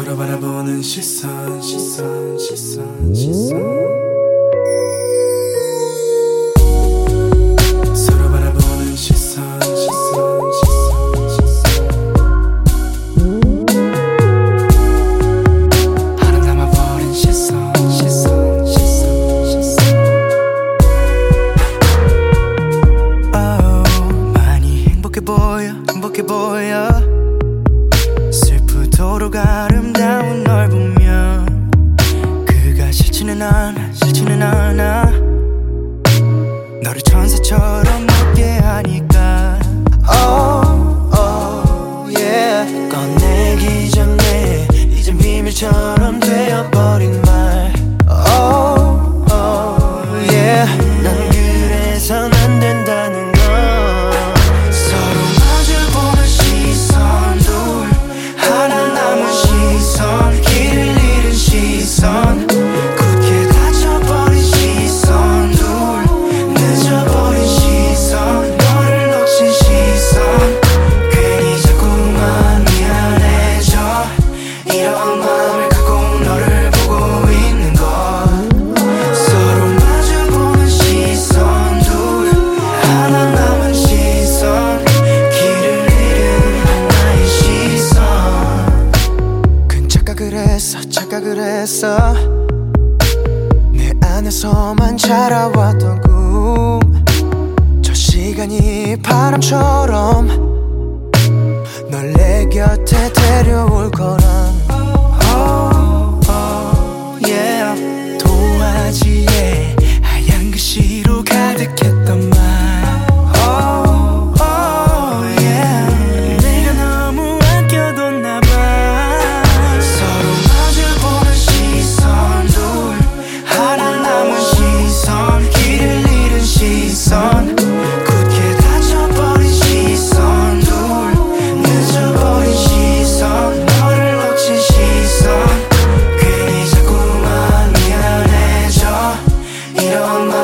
서로 바라보는 시선 시선 시선 시선 서로 바라보는 시선 시선 시선 시선 하나 남아버린 시선 시선 시선 시선 많이 행복해 보여 슬프도록 아름다운 널 보면 그가 싫지는 않아 너를 천사처럼 웃게 하니까 yeah. 꺼내기 전에 이젠 비밀처럼 되어버린 말 yeah. 난 그래선 안 된다는 걸 서로 마주보는 시선 둘 하나 남은 시선 길을 잃은 시선 굳게 닫혀버린 시선 둘 늦어버린 시선 너를 놓친 시선 괜히 자꾸만 미안해져 이런 마음을 갖고 너를 보고 있는 것 서로 마주보는 시선 둘 하나 남은 시선 길을 잃은 나의 시선 큰 착각을 했어 내 안에서만 자라왔던 꿈 저 시간이 바람처럼 널 내 곁에 데려올 거란 yeah. 도화지에 하얀 글씨로 가득했던 말 yeah. 내가 너무 아껴뒀나 봐 서로 마주보는 시선 둘 하나 남은 시선 길을 잃은 시선 굳게 닫혀버린 시선 둘 늦어버린 시선 너를 놓친 시선 괜히 자꾸만 미안해져 이런 말